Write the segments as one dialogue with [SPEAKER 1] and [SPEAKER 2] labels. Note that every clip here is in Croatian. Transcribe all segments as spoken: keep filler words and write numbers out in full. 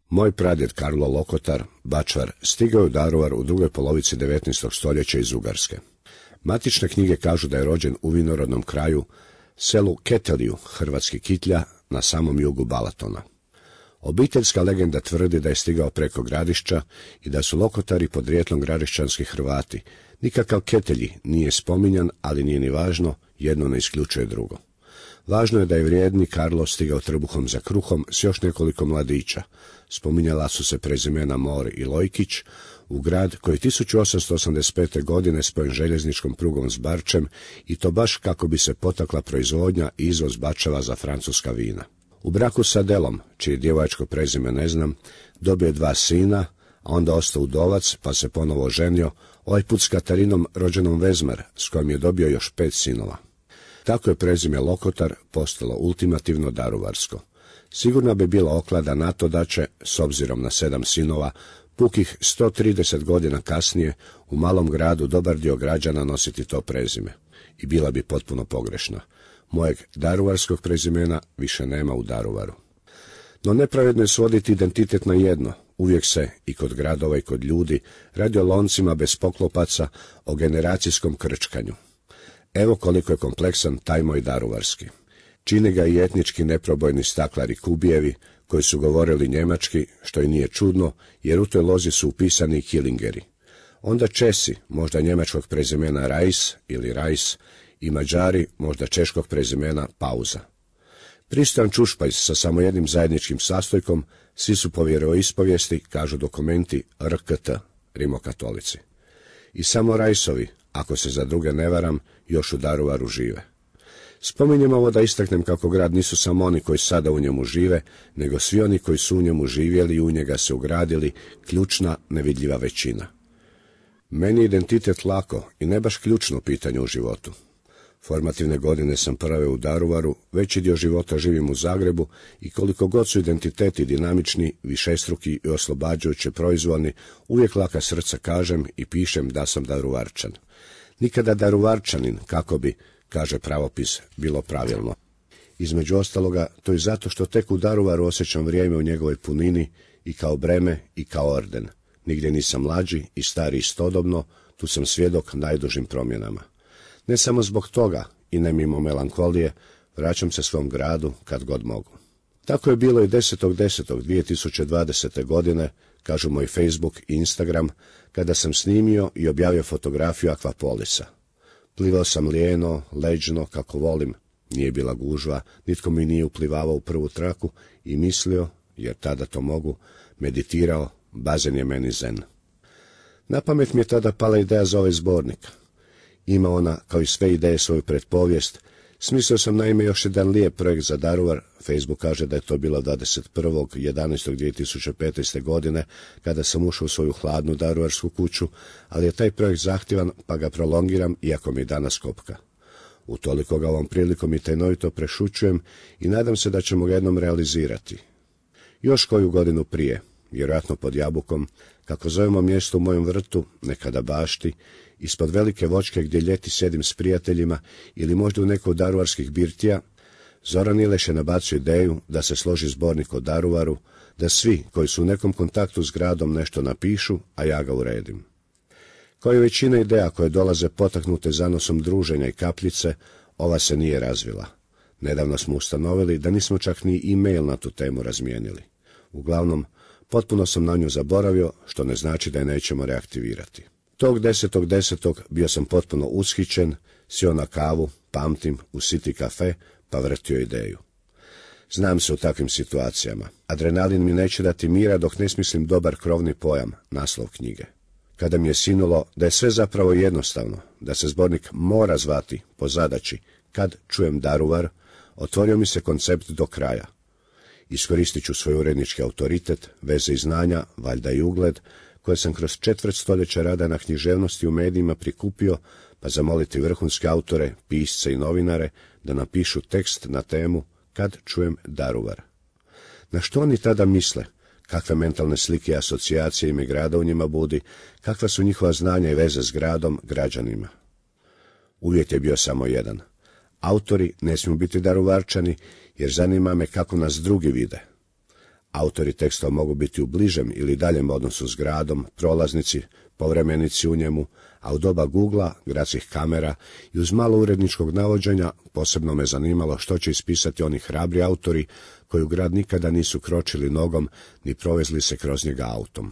[SPEAKER 1] Moj pradjed Karlo Lokotar, bačvar, stigao je u Daruvar u drugoj polovici devetnaestog stoljeća iz Ugarske. Matične knjige kažu da je rođen u vinorodnom kraju, selu Keteliju, hrvatski Kitlja, na samom jugu Balatona. Obiteljska legenda tvrdi da je stigao preko Gradišća i da su Lokotari podrijetlom gradišćanski Hrvati. Nikakav Ketelji nije spominjan, ali nije ni važno, jedno ne isključuje drugo. Važno je da je vrijedni Karlo stigao trbuhom za kruhom s još nekoliko mladića. Spominjala su se prezimena Mor i Lojkić, u grad koji tisuću osamsto osamdeset pete. godine spojen željezničkom prugom s Barčem, i to baš kako bi se potakla proizvodnja i izvoz bačava za francuska vina. U braku s Adelom, čije djevojačko prezime ne znam, dobio je dva sina, a onda ostao udovac, pa se ponovo ženio, ovaj put s Katarinom rođenom Vezmer, s kojom je dobio još pet sinova. Tako je prezime Lokotar postalo ultimativno daruvarsko. Sigurno bi bila oklada na to da će, s obzirom na sedam sinova, pukih sto trideset godina kasnije u malom gradu dobar dio građana nositi to prezime. I bila bi potpuno pogrešna. Mojeg daruvarskog prezimena više nema u Daruvaru. No nepravedno je svoditi identitet na jedno. Uvijek se, i kod gradova i kod ljudi, radi o loncima bez poklopaca, o generacijskom krčkanju. Evo koliko je kompleksan taj moj daruvarski. Čine ga i etnički neprobojni staklari Kubijevi, koji su govorili njemački, što i nije čudno, jer u toj lozi su upisani i Kilingeri. Onda Česi, možda njemačkog prezimena Rajs ili Rajs, i Mađari, možda češkog prezimena Pauza. Pristojan čušpajz sa samo jednim zajedničkim sastojkom, svi su po vjeroispovijesti, kažu dokumenti, R K T, rimokatolici. I samo Rajsovi, ako se za druge ne varam, još u Daruvaru žive. Spominjem ovo da istaknem kako grad nisu samo oni koji sada u njemu žive, nego svi oni koji su u njemu živjeli i u njega se ugradili, ključna, nevidljiva većina. Meni je identitet lako i ne baš ključno pitanje u životu. Formativne godine sam proveo u Daruvaru, veći dio života živim u Zagrebu i koliko god su identiteti dinamični, višestruki i oslobađajuće proizvodni, uvijek laka srca kažem i pišem da sam Daruvarčan. Nikada Daruvarčanin, kako bi, kaže pravopis, bilo pravilno. Između ostaloga, to i zato što tek u Daruvaru osjećam vrijeme u njegovoj punini, i kao breme i kao orden. Nigdje nisam mlađi i stari istodobno, tu sam svjedok najdužim promjenama. Ne samo zbog toga, i ne mimo melankolije, vraćam se svom gradu kad god mogu. Tako je bilo i desetog desetog dvije tisuće dvadesete. godine, kažu moj Facebook i Instagram, kada sam snimio i objavio fotografiju Akvapolisa. Plivao sam lijeno, leđno, kako volim, nije bila gužva, nitko mi nije uplivavao u prvu traku i mislio, jer tada to mogu, meditirao, bazen je meni zen. Na pamet mi je tada pala ideja za ovaj zbornik. Ima ona, kao i sve ideje, svoju pretpovijest. Smislio sam naime još jedan lijep projekt za Daruvar. Facebook kaže da je to bilo dvadeset prvog jedanaestog dvije tisuće petnaeste. godine, kada sam ušao u svoju hladnu daruvarsku kuću, ali je taj projekt zahtjevan, pa ga prolongiram, iako mi danas kopka. Utoliko ga ovom prilikom i tajnovito prešućujem i nadam se da ćemo ga jednom realizirati. Još koju godinu prije, vjerojatno pod Jabukom, kako zovemo mjesto u mojem vrtu, nekada bašti, ispod velike voćke gdje ljeti sjedim s prijateljima ili možda u nekoj od daruvarskih birtija, Zoran Ileš je nabacio ideju da se složi zbornik o Daruvaru, da svi koji su u nekom kontaktu s gradom nešto napišu, a ja ga uredim. Kao i većina ideja koje dolaze potaknute zanosom druženja i kapljice, ova se nije razvila. Nedavno smo ustanovili da nismo čak ni e-mail na tu temu razmijenili. Uglavnom, potpuno sam na nju zaboravio, što ne znači da je nećemo reaktivirati. Tog desetog desetog bio sam potpuno ushićen, sjeo na kavu, pamtim, u City Cafe, pa vrtio ideju. Znam se u takvim situacijama. Adrenalin mi neće dati mira dok ne smislim dobar krovni pojam, naslov knjige. Kada mi je sinulo da je sve zapravo jednostavno, da se zbornik mora zvati po zadaći Kad čujem Daruvar, otvorio mi se koncept do kraja. Iskoristit ću svoj urednički autoritet, veze i znanja, valjda i ugled, koje sam kroz četvrt stoljeća rada na književnosti u medijima prikupio, pa zamoliti vrhunske autore, pisce i novinare da napišu tekst na temu Kad čujem Daruvar. Na što oni tada misle? Kakve mentalne slike i asocijacije ime grada u njima budi, kakva su njihova znanja i veze s gradom, građanima? Uvjet je bio samo jedan. Autori ne smiju biti Daruvarčani, jer zanima me kako nas drugi vide. Autori tekstova mogu biti u bližem ili daljem odnosu s gradom, prolaznici, povremenici u njemu, a u doba Googla, gradskih kamera i uz malo uredničkog navođenja posebno me zanimalo što će ispisati oni hrabri autori koji u grad nikada nisu kročili nogom ni provezli se kroz njega autom.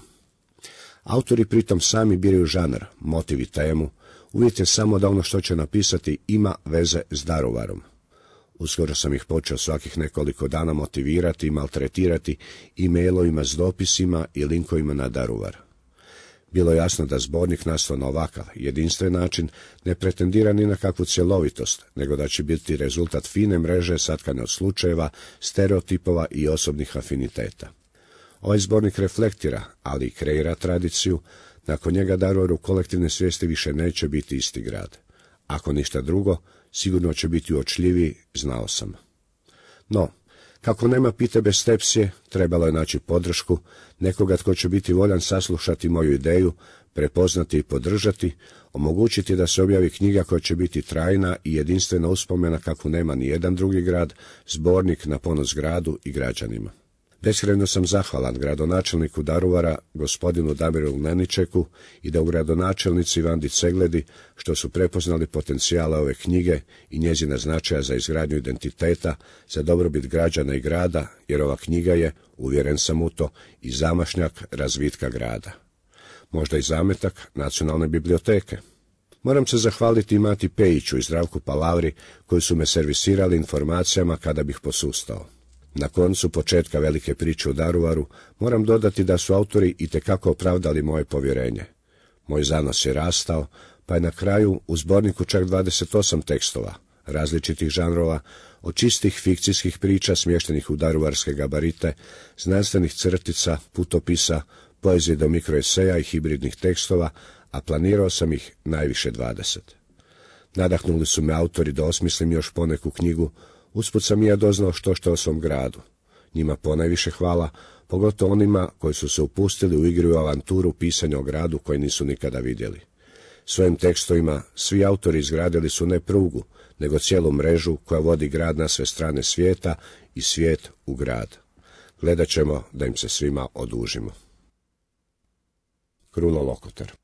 [SPEAKER 1] Autori pritom sami biraju žanr, motiv i temu, uvjet je samo da ono što će napisati ima veze s Daruvarom. Uskoro sam ih počeo svakih nekoliko dana motivirati i maltretirati e-mailovima s dopisima i linkovima na Daruvar. Bilo je jasno da zbornik nastao na ovakav, jedinstven način ne pretendira ni na kakvu cjelovitost, nego da će biti rezultat fine mreže satkane od slučajeva, stereotipova i osobnih afiniteta. Ovaj zbornik reflektira, ali i kreira tradiciju, nakon njega Daruvar u kolektivne svijesti više neće biti isti grad. Ako ništa drugo, sigurno će biti uočljiviji, znao sam. No, kako nema pite bez tepsije, trebalo je naći podršku, nekoga tko će biti voljan saslušati moju ideju, prepoznati i podržati, omogućiti da se objavi knjiga koja će biti trajna i jedinstvena uspomena kakvu nema ni jedan drugi grad, zbornik na ponos gradu i građanima. Beskrajno sam zahvalan gradonačelniku Daruvara, gospodinu Damiru Leničeku i da u gradonačelnici Vandi Cegledi, što su prepoznali potencijale ove knjige i njezina značaja za izgradnju identiteta, za dobrobit građana i grada, jer ova knjiga je, uvjeren sam u to, i zamašnjak razvitka grada. Možda i zametak nacionalne biblioteke. Moram se zahvaliti i Mati Pejiću i Zdravku Palavri, koji su me servisirali informacijama kada bih posustao. Na koncu početka velike priče u Daruvaru moram dodati da su autori itekako opravdali moje povjerenje. Moj zanos je rastao, pa je na kraju u zborniku čak dvadeset osam tekstova, različitih žanrova, od čistih fikcijskih priča smještenih u daruvarske gabarite, znanstvenih crtica, putopisa, poezije do mikroeseja i hibridnih tekstova, a planirao sam ih najviše dvadeset. Nadahnuli su me autori da osmislim još poneku knjigu. Usput sam i ja doznao što što o svom gradu. Njima ponajviše hvala, pogotovo onima koji su se upustili u igru i avanturu pisanja o gradu koji nisu nikada vidjeli. Svojim tekstovima svi autori izgradili su ne prugu, nego cijelu mrežu koja vodi grad na sve strane svijeta i svijet u grad. Gledat ćemo da im se svima odužimo. Kruno Lokoter.